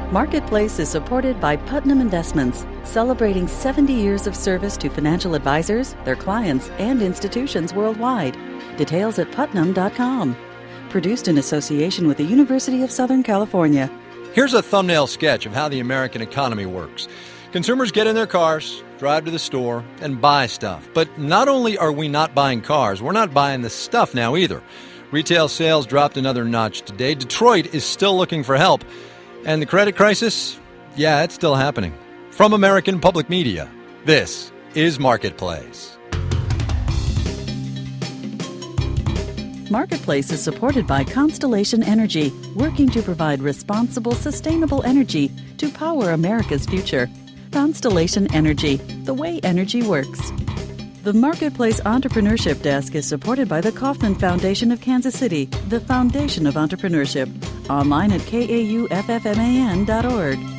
Marketplace is supported by Putnam Investments, celebrating 70 years of service to financial advisors, their clients, and institutions worldwide. Details at putnam.com. Produced in association with the University of Southern California. Here's a thumbnail sketch of how the American economy works. Consumers get in their cars, drive to the store, and buy stuff. But not only are we not buying cars, we're not buying the stuff now either. Retail sales dropped another notch today. Detroit is still looking for help. And the credit crisis? Yeah, it's still happening. From American Public Media, this is Marketplace. Marketplace is supported by Constellation Energy, working to provide responsible, sustainable energy to power America's future. Constellation Energy, the way energy works. The Marketplace Entrepreneurship Desk is supported by the Kauffman Foundation of Kansas City, the foundation of entrepreneurship. Online at kauffman.org.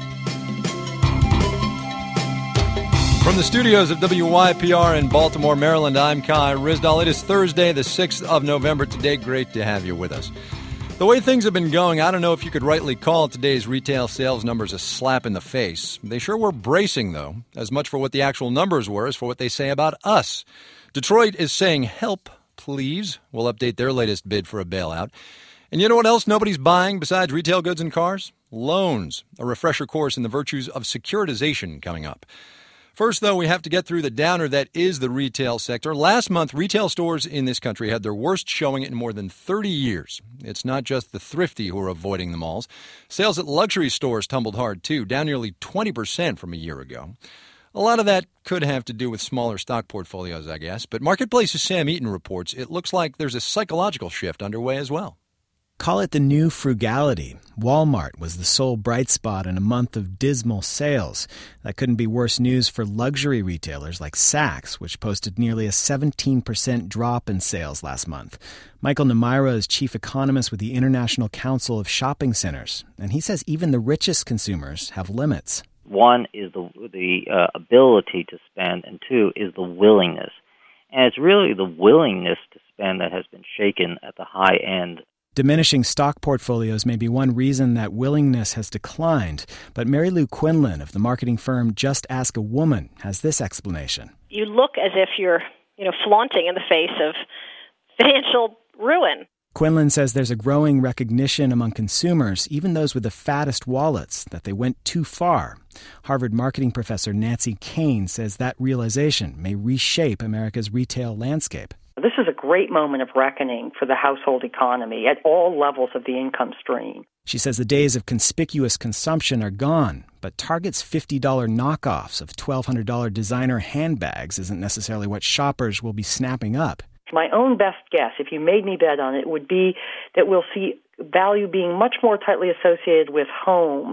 From the studios of WYPR in Baltimore, Maryland, I'm Kai Ryssdal. It is Thursday, the 6th of November. Today, great to have you with us. The way things have been going, I don't know if you could rightly call today's retail sales numbers a slap in the face. They sure were bracing, though, as much for what the actual numbers were as for what they say about us. Detroit is saying, help, please. We'll update their latest bid for a bailout. And you know what else nobody's buying besides retail goods and cars? Loans. A refresher course in the virtues of securitization coming up. First, though, we have to get through the downer that is the retail sector. Last month, retail stores in this country had their worst showing in more than 30 years. It's not just the thrifty who are avoiding the malls. Sales at luxury stores tumbled hard, too, down nearly 20% from a year ago. A lot of that could have to do with smaller stock portfolios, I guess. But Marketplace's Sam Eaton reports it looks like there's a psychological shift underway as well. Call it the new frugality. Walmart was the sole bright spot in a month of dismal sales. That couldn't be worse news for luxury retailers like Saks, which posted nearly a 17% drop in sales last month. Michael Nemira is chief economist with the International Council of Shopping Centers, and he says even the richest consumers have limits. One is the ability to spend, and two is the willingness. And it's really the willingness to spend that has been shaken at the high end. Diminishing stock portfolios may be one reason that willingness has declined, but Mary Lou Quinlan of the marketing firm Just Ask a Woman has this explanation. You look as if you're, flaunting in the face of financial ruin. Quinlan says there's a growing recognition among consumers, even those with the fattest wallets, that they went too far. Harvard marketing professor Nancy Kane says that realization may reshape America's retail landscape. This is a great moment of reckoning for the household economy at all levels of the income stream. She says the days of conspicuous consumption are gone, but Target's $50 knockoffs of $1,200 designer handbags isn't necessarily what shoppers will be snapping up. My own best guess, if you made me bet on it, would be that we'll see value being much more tightly associated with home,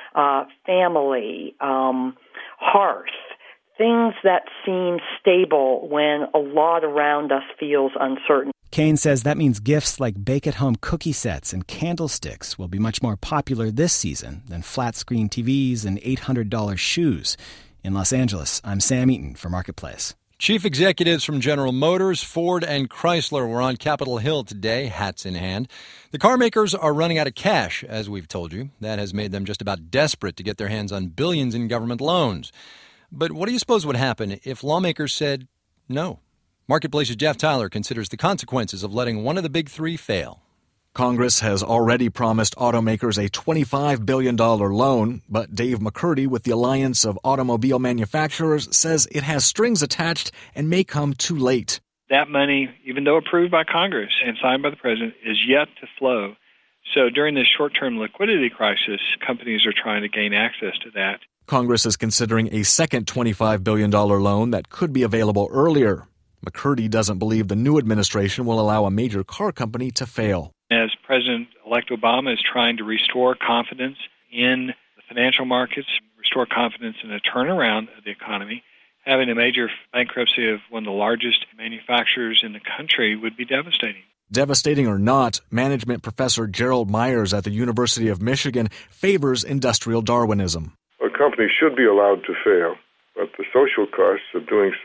family, hearth. Things that seem stable when a lot around us feels uncertain. Kane says that means gifts like bake-at-home cookie sets and candlesticks will be much more popular this season than flat-screen TVs and $800 shoes. In Los Angeles, I'm Sam Eaton for Marketplace. Chief executives from General Motors, Ford, and Chrysler were on Capitol Hill today, hats in hand. The car makers are running out of cash, as we've told you. That has made them just about desperate to get their hands on billions in government loans. But what do you suppose would happen if lawmakers said no? Marketplace's Jeff Tyler considers the consequences of letting one of the big three fail. Congress has already promised automakers a $25 billion loan, but Dave McCurdy with the Alliance of Automobile Manufacturers says it has strings attached and may come too late. That money, even though approved by Congress and signed by the president, is yet to flow. So during this short-term liquidity crisis, companies are trying to gain access to that. Congress is considering a second $25 billion loan that could be available earlier. McCurdy doesn't believe the new administration will allow a major car company to fail. As President-elect Obama is trying to restore confidence in the financial markets, restore confidence in a turnaround of the economy, having a major bankruptcy of one of the largest manufacturers in the country would be devastating. Devastating or not, management professor Gerald Myers at the University of Michigan favors industrial Darwinism. A company should be allowed to fail, but the social costs of doing so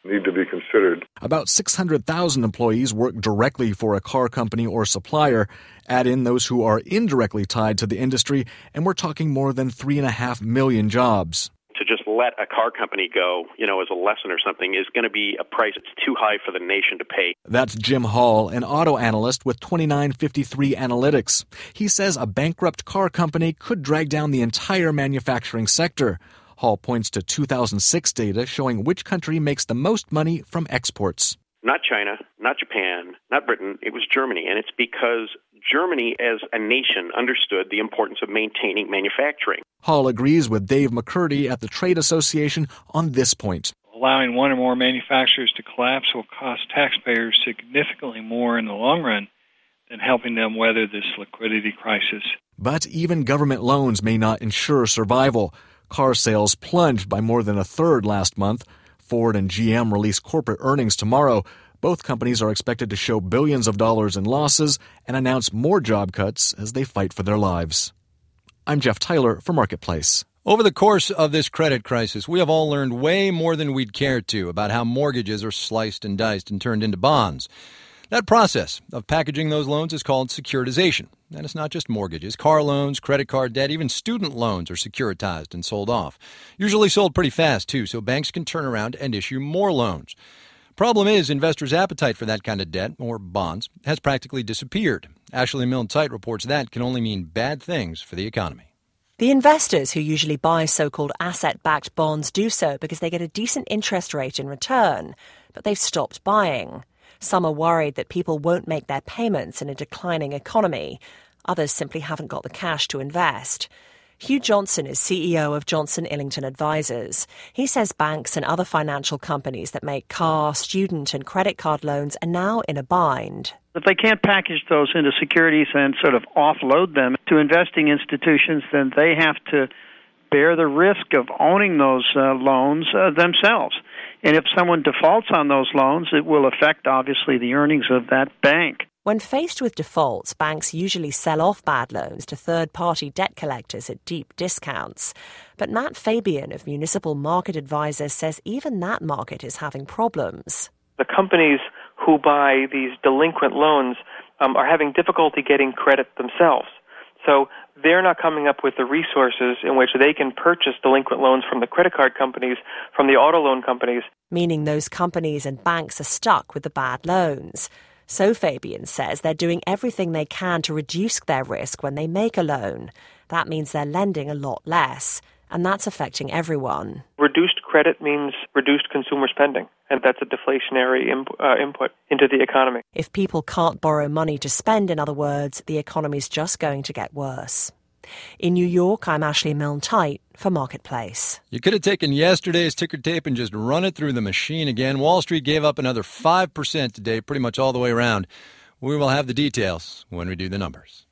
need to be considered. About 600,000 employees work directly for a car company or supplier. Add in those who are indirectly tied to the industry, and we're talking more than 3.5 million jobs. To just let a car company go, as a lesson or something, is going to be a price that's too high for the nation to pay. That's Jim Hall, an auto analyst with 2953 Analytics. He says a bankrupt car company could drag down the entire manufacturing sector. Hall points to 2006 data showing which country makes the most money from exports. Not China, not Japan, not Britain. It was Germany, and it's because Germany as a nation understood the importance of maintaining manufacturing. Hall agrees with Dave McCurdy at the Trade Association on this point. Allowing one or more manufacturers to collapse will cost taxpayers significantly more in the long run than helping them weather this liquidity crisis. But even government loans may not ensure survival. Car sales plunged by more than a third last month. Ford and GM release corporate earnings tomorrow. Both companies are expected to show billions of dollars in losses and announce more job cuts as they fight for their lives. I'm Jeff Tyler for Marketplace. Over the course of this credit crisis, we have all learned way more than we'd care to about how mortgages are sliced and diced and turned into bonds. That process of packaging those loans is called securitization. And it's not just mortgages. Car loans, credit card debt, even student loans are securitized and sold off. Usually sold pretty fast, too, so banks can turn around and issue more loans. Problem is, investors' appetite for that kind of debt, or bonds, has practically disappeared. Ashley Milne-Tite reports that can only mean bad things for the economy. The investors who usually buy so-called asset-backed bonds do so because they get a decent interest rate in return, but they've stopped buying. Some are worried that people won't make their payments in a declining economy. Others simply haven't got the cash to invest. Hugh Johnson is CEO of Johnson Illington Advisors. He says banks and other financial companies that make car, student and credit card loans are now in a bind. If they can't package those into securities and sort of offload them to investing institutions, then they have to bear the risk of owning those loans themselves. And if someone defaults on those loans, it will affect, obviously, the earnings of that bank. When faced with defaults, banks usually sell off bad loans to third-party debt collectors at deep discounts. But Matt Fabian of Municipal Market Advisors says even that market is having problems. The companies who buy these delinquent loans are having difficulty getting credit themselves. So they're not coming up with the resources in which they can purchase delinquent loans from the credit card companies, from the auto loan companies. Meaning those companies and banks are stuck with the bad loans. So Fabian says they're doing everything they can to reduce their risk when they make a loan. That means they're lending a lot less, and that's affecting everyone. Reduced credit means reduced consumer spending, and that's a deflationary input into the economy. If people can't borrow money to spend, in other words, the economy's just going to get worse. In New York, I'm Ashley Milne-Tite for Marketplace. You could have taken yesterday's ticker tape and just run it through the machine again. Wall Street gave up another 5% today, pretty much all the way around. We will have the details when we do the numbers.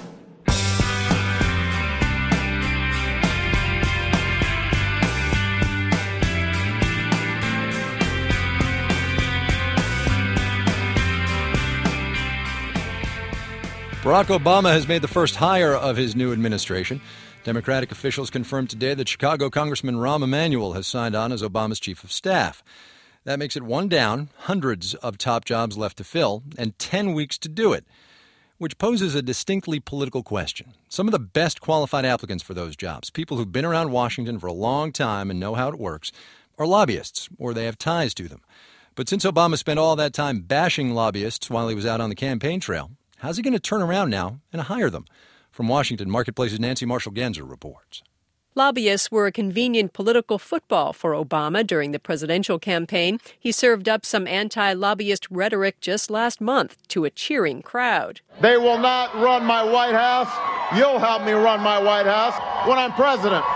Barack Obama has made the first hire of his new administration. Democratic officials confirmed today that Chicago Congressman Rahm Emanuel has signed on as Obama's chief of staff. That makes it one down, hundreds of top jobs left to fill, and 10 weeks to do it, which poses a distinctly political question. Some of the best qualified applicants for those jobs, people who've been around Washington for a long time and know how it works, are lobbyists, or they have ties to them. But since Obama spent all that time bashing lobbyists while he was out on the campaign trail, how's he going to turn around now and hire them? From Washington, Marketplace's Nancy Marshall-Genzer reports. Lobbyists were a convenient political football for Obama during the presidential campaign. He served up some anti-lobbyist rhetoric just last month to a cheering crowd. They will not run my White House. You'll help me run my White House when I'm president.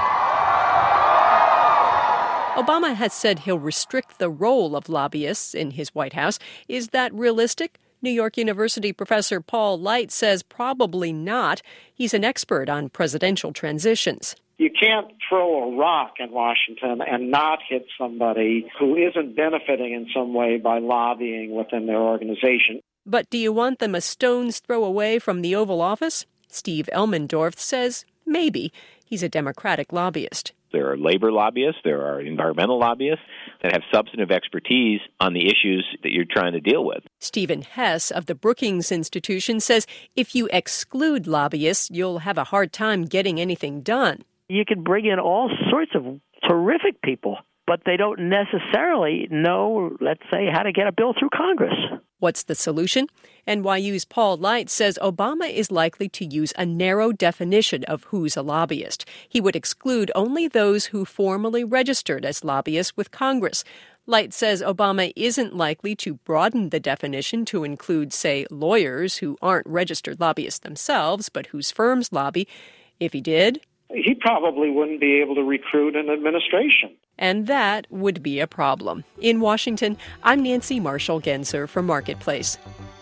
Obama has said he'll restrict the role of lobbyists in his White House. Is that realistic? New York University professor Paul Light says probably not. He's an expert on presidential transitions. You can't throw a rock in Washington and not hit somebody who isn't benefiting in some way by lobbying within their organization. But do you want them a stone's throw away from the Oval Office? Steve Elmendorf says maybe. He's a Democratic lobbyist. There are labor lobbyists. There are environmental lobbyists that have substantive expertise on the issues that you're trying to deal with. Stephen Hess of the Brookings Institution says if you exclude lobbyists, you'll have a hard time getting anything done. You can bring in all sorts of terrific people, but they don't necessarily know, let's say, how to get a bill through Congress. What's the solution? NYU's Paul Light says Obama is likely to use a narrow definition of who's a lobbyist. He would exclude only those who formally registered as lobbyists with Congress. Light says Obama isn't likely to broaden the definition to include, say, lawyers who aren't registered lobbyists themselves, but whose firms lobby. If he did, he probably wouldn't be able to recruit an administration. And that would be a problem. In Washington, I'm Nancy Marshall-Genzer for Marketplace.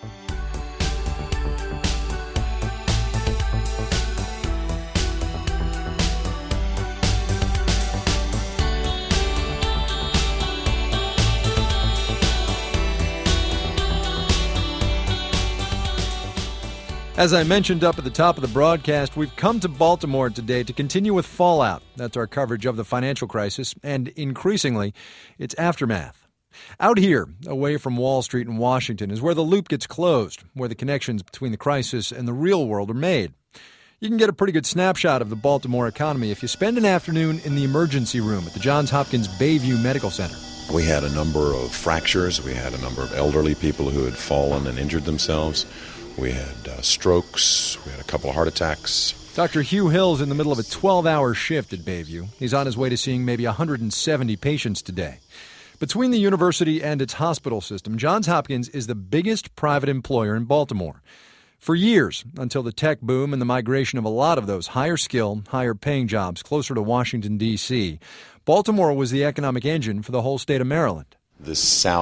As I mentioned up at the top of the broadcast, we've come to Baltimore today to continue with Fallout. That's our coverage of the financial crisis and, increasingly, its aftermath. Out here, away from Wall Street in Washington, is where the loop gets closed, where the connections between the crisis and the real world are made. You can get a pretty good snapshot of the Baltimore economy if you spend an afternoon in the emergency room at the Johns Hopkins Bayview Medical Center. We had a number of fractures. We had a number of elderly people who had fallen and injured themselves. We had strokes. We had a couple of heart attacks. Dr. Hugh Hill's in the middle of a 12-hour shift at Bayview. He's on his way to seeing maybe 170 patients today. Between the university and its hospital system, Johns Hopkins is the biggest private employer in Baltimore. For years, until the tech boom and the migration of a lot of those higher-skill, higher-paying jobs closer to Washington, D.C., Baltimore was the economic engine for the whole state of Maryland. This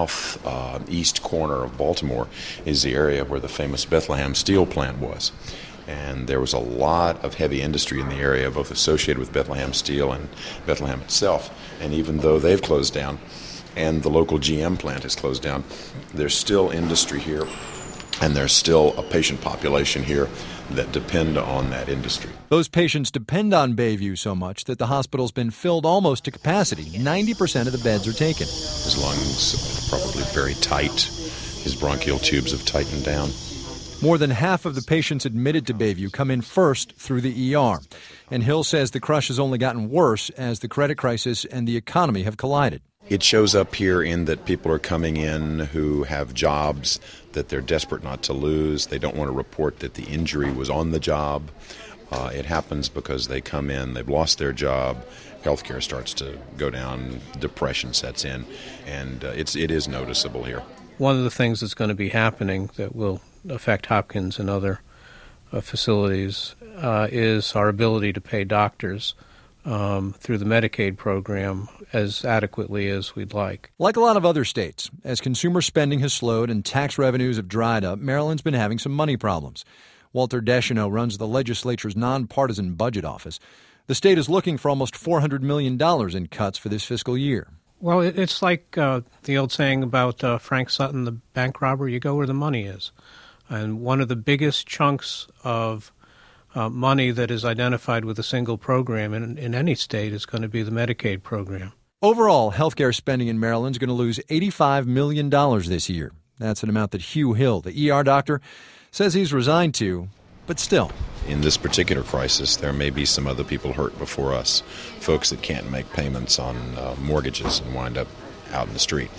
southeast corner of Baltimore is the area where the famous Bethlehem steel plant was. And there was a lot of heavy industry in the area, both associated with Bethlehem Steel and Bethlehem itself. And even though they've closed down and the local GM plant has closed down, there's still industry here, and there's still a patient population here that depend on that industry. Those patients depend on Bayview so much that the hospital's been filled almost to capacity. 90% of the beds are taken. His lungs are probably very tight. His bronchial tubes have tightened down. More than half of the patients admitted to Bayview come in first through the ER. And Hill says the crush has only gotten worse as the credit crisis and the economy have collided. It shows up here in that people are coming in who have jobs that they're desperate not to lose. They don't want to report that the injury was on the job. It happens because they come in, they've lost their job, healthcare starts to go down, depression sets in, and it is noticeable here. One of the things that's going to be happening that will affect Hopkins and other facilities is our ability to pay doctors through the Medicaid program as adequately as we'd like. Like a lot of other states, as consumer spending has slowed and tax revenues have dried up, Maryland's been having some money problems. Walter Deschanel runs the legislature's nonpartisan budget office. The state is looking for almost $400 million in cuts for this fiscal year. Well, it's like the old saying about Frank Sutton, the bank robber, you go where the money is. And one of the biggest chunks of money that is identified with a single program in any state is going to be the Medicaid program. Overall, healthcare spending in Maryland is going to lose $85 million this year. That's an amount that Hugh Hill, the ER doctor, says he's resigned to, but still. In this particular crisis, there may be some other people hurt before us, folks that can't make payments on mortgages and wind up out in the street.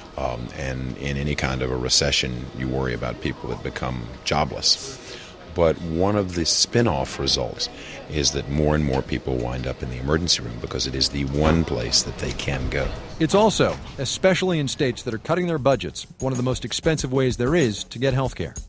And in any kind of a recession, you worry about people that become jobless. But one of the spin-off results is that more and more people wind up in the emergency room because it is the one place that they can go. It's also, especially in states that are cutting their budgets, one of the most expensive ways there is to get health care.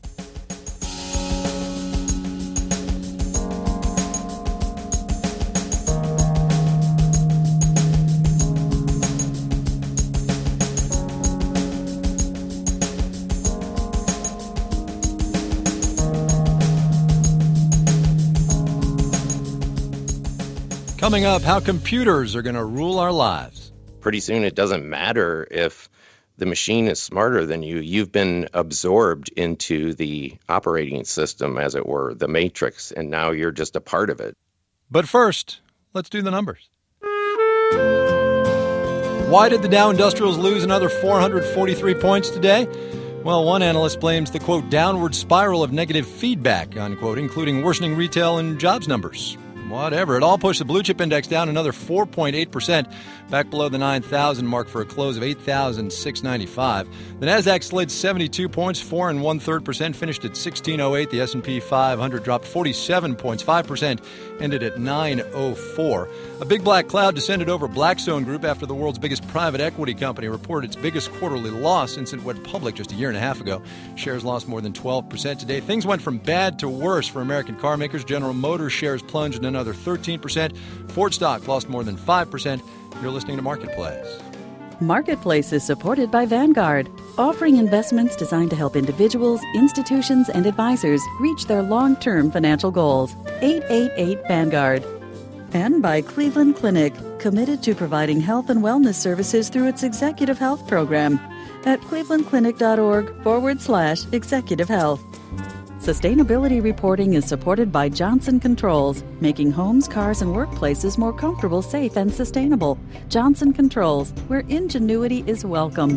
Coming up, how computers are going to rule our lives. Pretty soon it doesn't matter if the machine is smarter than you. You've been absorbed into the operating system, as it were, the matrix, and now you're just a part of it. But first, let's do the numbers. Why did the Dow Industrials lose another 443 points today? Well, one analyst blames the, quote, downward spiral of negative feedback, unquote, including worsening retail and jobs numbers. Whatever. It all pushed the blue chip index down another 4.8%, back below the 9,000 mark for a close of 8,695. The Nasdaq slid 72 points, 4 1/3%, finished at 1608. The S&P 500 dropped 47 points, 5%, ended at 904. A big black cloud descended over Blackstone Group after the world's biggest private equity company reported its biggest quarterly loss since it went public just a year and a half ago. Shares lost more than 12% today. Things went from bad to worse for American car makers. General Motors shares plunged another 13%. Ford stock lost more than 5%. You're listening to Marketplace. Marketplace is supported by Vanguard, offering investments designed to help individuals, institutions, and advisors reach their long-term financial goals. 888-VANGUARD. And by Cleveland Clinic, committed to providing health and wellness services through its executive health program at clevelandclinic.org/executive health. Sustainability reporting is supported by Johnson Controls, making homes, cars, and workplaces more comfortable, safe, and sustainable. Johnson Controls, where ingenuity is welcome.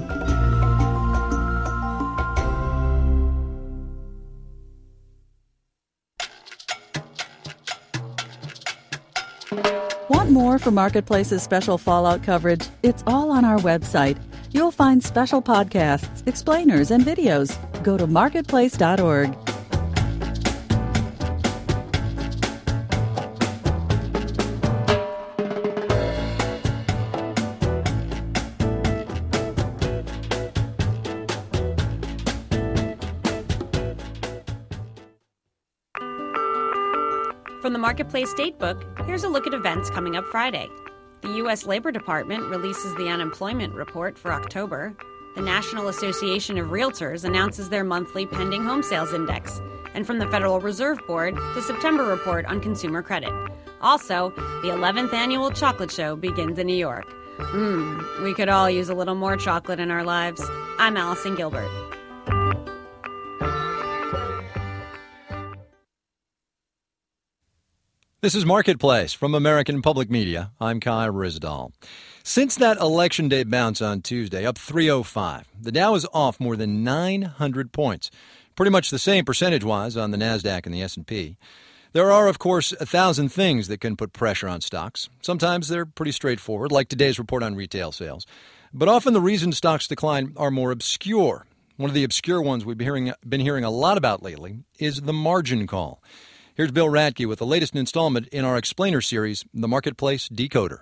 Want more from Marketplace's special Fallout coverage? It's all on our website. You'll find special podcasts, explainers, and videos. Go to marketplace.org. From the Marketplace Datebook, here's a look at events coming up Friday. The U.S. Labor Department releases the unemployment report for October. The National Association of Realtors announces their monthly pending home sales index. And from the Federal Reserve Board, the September report on consumer credit. Also, the 11th annual chocolate show begins in New York. We could all use a little more chocolate in our lives. I'm Allison Gilbert. This is Marketplace from American Public Media. I'm Kai Ryssdal. Since that Election Day bounce on Tuesday, up 305, the Dow is off more than 900 points, pretty much the same percentage-wise on the Nasdaq and the S&P. There are, of course, 1,000 things that can put pressure on stocks. Sometimes they're pretty straightforward, like today's report on retail sales. But often the reasons stocks decline are more obscure. One of the obscure ones we've been hearing a lot about lately is the margin call. Here's Bill Radke with the latest installment in our explainer series, The Marketplace Decoder.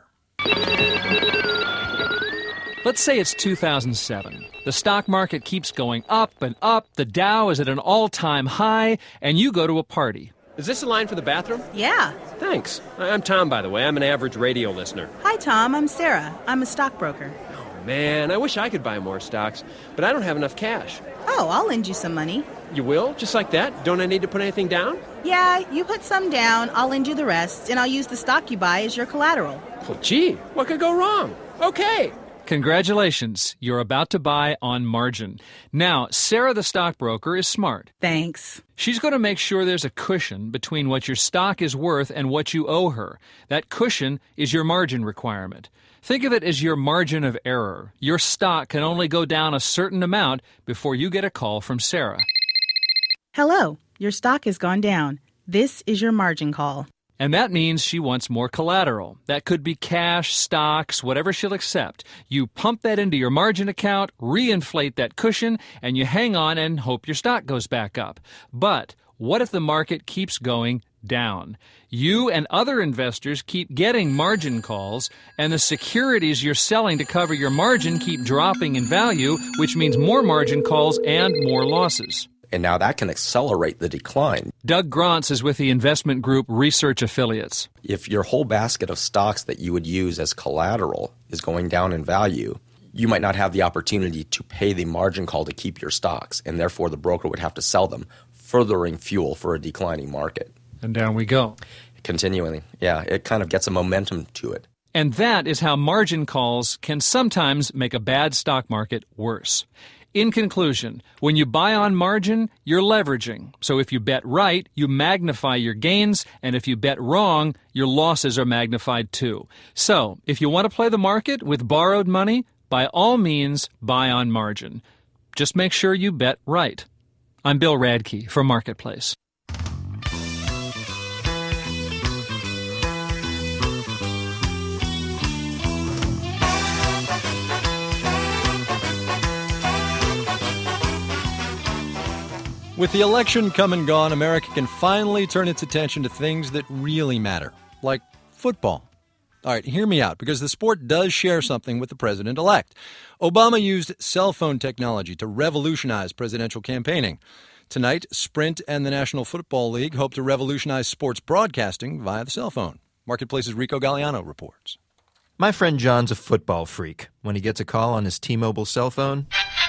Let's say it's 2007. The stock market keeps going up and up, the Dow is at an all-time high, and you go to a party. Is this the line for the bathroom? Yeah. Thanks. I'm Tom, by the way. I'm an average radio listener. Hi, Tom. I'm Sarah. I'm a stockbroker. Oh, man, I wish I could buy more stocks, but I don't have enough cash. Oh, I'll lend you some money. You will? Just like that? Don't I need to put anything down? Yeah, you put some down, I'll lend you the rest, and I'll use the stock you buy as your collateral. Well, gee, what could go wrong? Okay. Congratulations. You're about to buy on margin. Now, Sarah the stockbroker is smart. Thanks. She's going to make sure there's a cushion between what your stock is worth and what you owe her. That cushion is your margin requirement. Think of it as your margin of error. Your stock can only go down a certain amount before you get a call from Sarah. Hello. Your stock has gone down. This is your margin call. And that means she wants more collateral. That could be cash, stocks, whatever she'll accept. You pump that into your margin account, reinflate that cushion, and you hang on and hope your stock goes back up. But what if the market keeps going down? You and other investors keep getting margin calls, and the securities you're selling to cover your margin keep dropping in value, which means more margin calls and more losses. And now that can accelerate the decline. Doug Grantz is with the investment group Research Affiliates. If your whole basket of stocks that you would use as collateral is going down in value, you might not have the opportunity to pay the margin call to keep your stocks, and therefore the broker would have to sell them, furthering fuel for a declining market. And down we go. Continually. Yeah, it kind of gets a momentum to it. And that is how margin calls can sometimes make a bad stock market worse. In conclusion, when you buy on margin, you're leveraging. So if you bet right, you magnify your gains, and if you bet wrong, your losses are magnified too. So if you want to play the market with borrowed money, by all means, buy on margin. Just make sure you bet right. I'm Bill Radke for Marketplace. With the election come and gone, America can finally turn its attention to things that really matter, like football. All right, hear me out, because the sport does share something with the president-elect. Obama used cell phone technology to revolutionize presidential campaigning. Tonight, Sprint and the National Football League hope to revolutionize sports broadcasting via the cell phone. Marketplace's Rico Galliano reports. My friend John's a football freak. When he gets a call on his T-Mobile cell phone,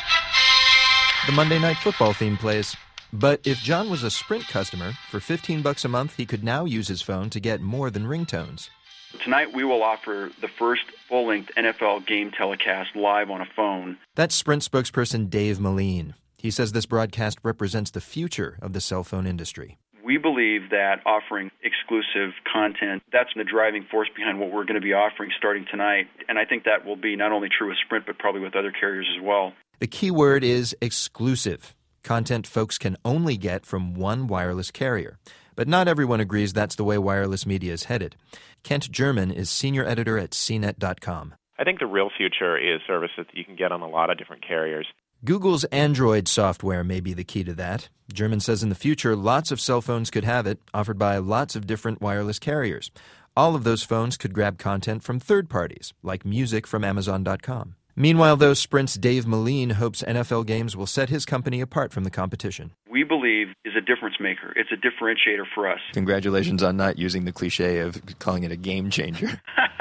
the Monday Night Football theme plays. But if John was a Sprint customer, for $15 a month, he could now use his phone to get more than ringtones. Tonight we will offer the first full-length NFL game telecast live on a phone. That's Sprint spokesperson Dave Moline. He says this broadcast represents the future of the cell phone industry. We believe that offering exclusive content, that's the driving force behind what we're going to be offering starting tonight. And I think that will be not only true with Sprint, but probably with other carriers as well. The key word is exclusive. Content folks can only get from one wireless carrier. But not everyone agrees that's the way wireless media is headed. Kent German is senior editor at CNET.com. I think the real future is services that you can get on a lot of different carriers. Google's Android software may be the key to that. German says in the future, lots of cell phones could have it, offered by lots of different wireless carriers. All of those phones could grab content from third parties, like music from Amazon.com. Meanwhile, though, Sprint's Dave Moline hopes NFL games will set his company apart from the competition. We believe is a difference maker. It's a differentiator for us. Congratulations on not using the cliche of calling it a game changer.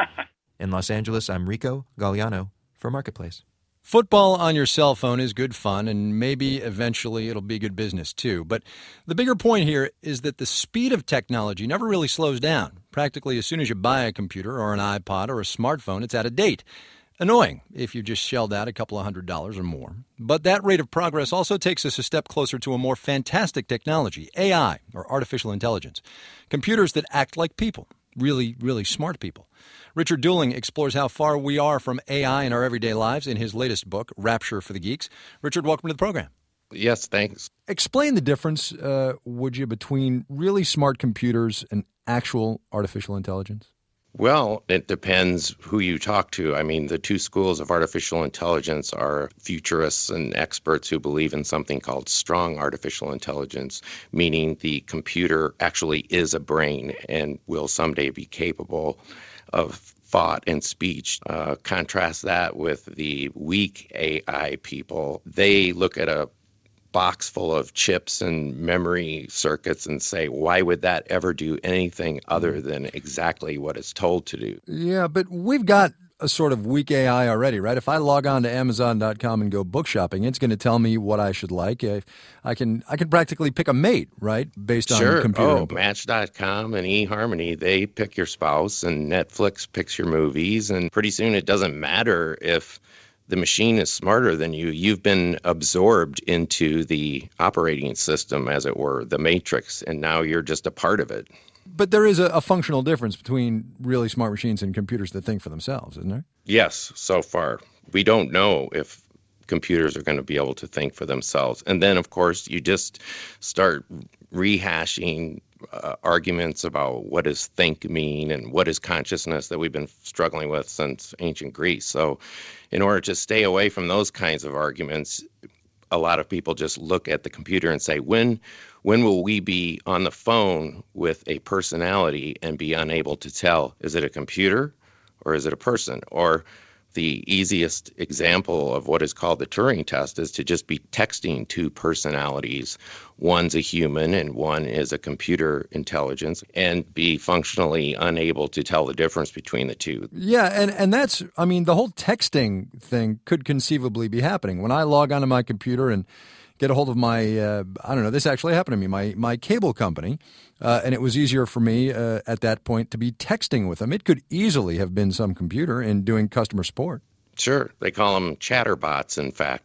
In Los Angeles, I'm Rico Galliano for Marketplace. Football on your cell phone is good fun, and maybe eventually it'll be good business too. But the bigger point here is that the speed of technology never really slows down. Practically as soon as you buy a computer or an iPod or a smartphone, it's out of date. Annoying if you just shelled out a couple of $100s or more. But that rate of progress also takes us a step closer to a more fantastic technology, AI, or artificial intelligence. Computers that act like people, really, really smart people. Richard Dooling explores how far we are from AI in our everyday lives in his latest book, Rapture for the Geeks. Richard, welcome to the program. Yes, thanks. Explain the difference, would you, between really smart computers and actual artificial intelligence? Well, it depends who you talk to. I mean, the two schools of artificial intelligence are futurists and experts who believe in something called strong artificial intelligence, meaning the computer actually is a brain and will someday be capable of thought and speech. Contrast that with the weak AI people. They look at a box full of chips and memory circuits and say, why would that ever do anything other than exactly what it's told to do? Yeah, but we've got a sort of weak AI already, right? If I log on to Amazon.com and go book shopping, it's going to tell me what I should like. I can practically pick a mate, right, based on computer input. Match.com and eHarmony, they pick your spouse, and Netflix picks your movies, and pretty soon it doesn't matter if the machine is smarter than you. You've been absorbed into the operating system, as it were, the matrix, and now you're just a part of it. But there is a functional difference between really smart machines and computers that think for themselves, isn't there? Yes, so far. We don't know if computers are going to be able to think for themselves. And then, of course, you just start rehashing arguments about what does think mean and what is consciousness that we've been struggling with since ancient Greece. So in order to stay away from those kinds of arguments, a lot of people just look at the computer and say, when will we be on the phone with a personality and be unable to tell, is it a computer or is it a person? Or the easiest example of what is called the Turing test is to just be texting two personalities. One's a human and one is a computer intelligence, and be functionally unable to tell the difference between the two. Yeah, and that's, I mean, the whole texting thing could conceivably be happening. When I log onto my computer and get a hold of my, I don't know, this actually happened to me, my cable company, and it was easier for me at that point to be texting with them. It could easily have been some computer in doing customer support. Sure. They call them chatterbots, in fact.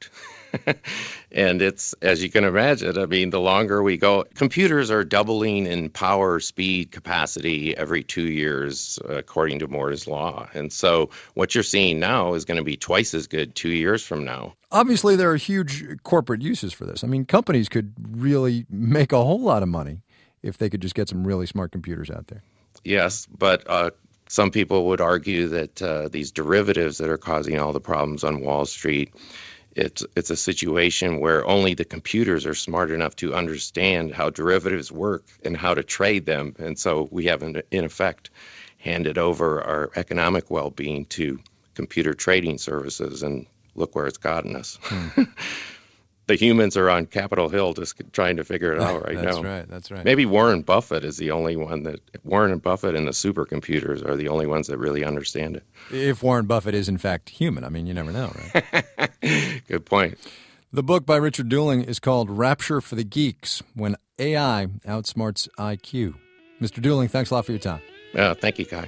And it's, as you can imagine, I mean, the longer we go, computers are doubling in power, speed, capacity every 2 years, according to Moore's law. And so what you're seeing now is going to be twice as good 2 years from now. Obviously, there are huge corporate uses for this. I mean, companies could really make a whole lot of money if they could just get some really smart computers out there. Yes, but some people would argue that these derivatives that are causing all the problems on Wall Street, it's a situation where only the computers are smart enough to understand how derivatives work and how to trade them. And so we have, in effect, handed over our economic well-being to computer trading services, and look where it's gotten us. The humans are on Capitol Hill just trying to figure it out now. That's right. Maybe Warren Buffett is the only one Warren Buffett and the supercomputers are the only ones that really understand it. If Warren Buffett is in fact human. I mean, you never know, right? Good point. The book by Richard Dooling is called Rapture for the Geeks, When AI Outsmarts IQ. Mr. Dooling, thanks a lot for your time. Thank you, Kai.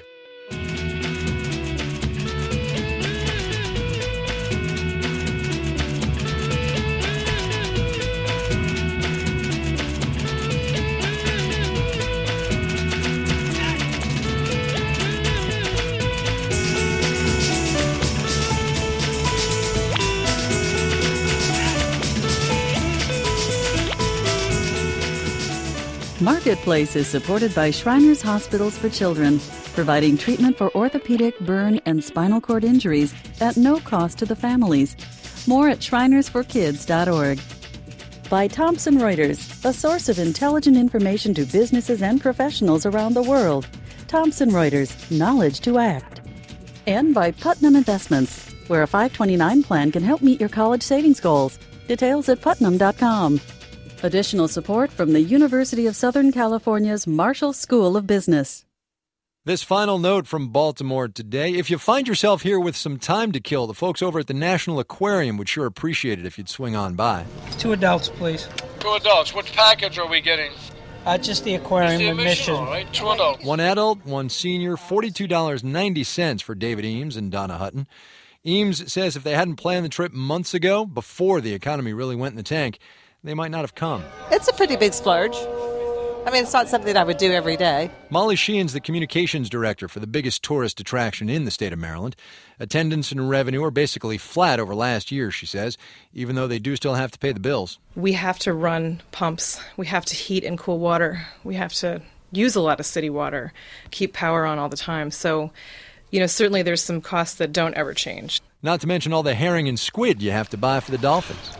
Marketplace is supported by Shriners Hospitals for Children, providing treatment for orthopedic, burn, and spinal cord injuries at no cost to the families. More at shrinersforkids.org. By Thomson Reuters, a source of intelligent information to businesses and professionals around the world. Thomson Reuters, knowledge to act. And by Putnam Investments, where a 529 plan can help meet your college savings goals. Details at putnam.com. Additional support from the University of Southern California's Marshall School of Business. This final note from Baltimore today. If you find yourself here with some time to kill, the folks over at the National Aquarium would sure appreciate it if you'd swing on by. 2 adults, please. 2 adults. Which package are we getting? Just the aquarium admission. All right, 2 adults. 1 adult, 1 senior, $42.90 for David Eames and Donna Hutton. Eames says if they hadn't planned the trip months ago, before the economy really went in the tank, they might not have come. It's a pretty big splurge. I mean, it's not something I would do every day. Molly Sheehan's the communications director for the biggest tourist attraction in the state of Maryland. Attendance and revenue are basically flat over last year, she says, even though they do still have to pay the bills. We have to run pumps. We have to heat and cool water. We have to use a lot of city water, keep power on all the time. So, certainly there's some costs that don't ever change. Not to mention all the herring and squid you have to buy for the dolphins.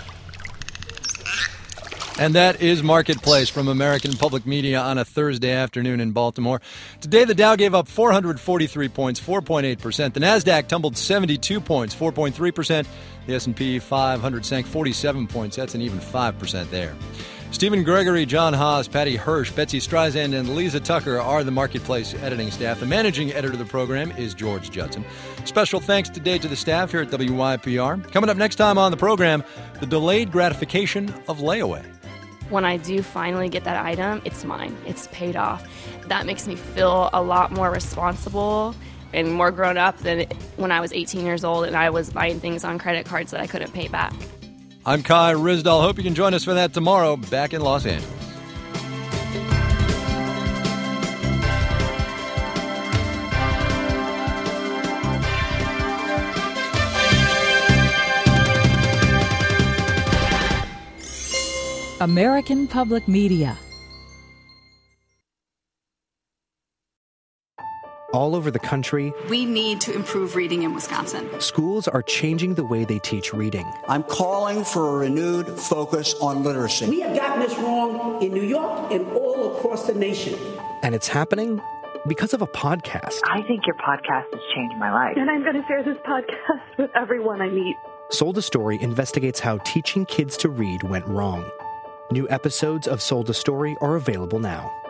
And that is Marketplace from American Public Media on a Thursday afternoon in Baltimore. Today, the Dow gave up 443 points, 4.8%. The Nasdaq tumbled 72 points, 4.3%. The S&P 500 sank 47 points. That's an even 5% there. Stephen Gregory, John Haas, Patty Hirsch, Betsy Streisand, and Lisa Tucker are the Marketplace editing staff. The managing editor of the program is George Judson. Special thanks today to the staff here at WYPR. Coming up next time on the program, the delayed gratification of layaway. When I do finally get that item, it's mine. It's paid off. That makes me feel a lot more responsible and more grown up than when I was 18 years old and I was buying things on credit cards that I couldn't pay back. I'm Kai Ryssdal. Hope you can join us for that tomorrow back in Los Angeles. American Public Media. All over the country, we need to improve reading in Wisconsin. Schools are changing the way they teach reading. I'm calling for a renewed focus on literacy. We have gotten this wrong in New York and all across the nation. And it's happening because of a podcast. I think your podcast has changed my life. And I'm going to share this podcast with everyone I meet. Sold a Story investigates how teaching kids to read went wrong. New episodes of Sold a Story are available now.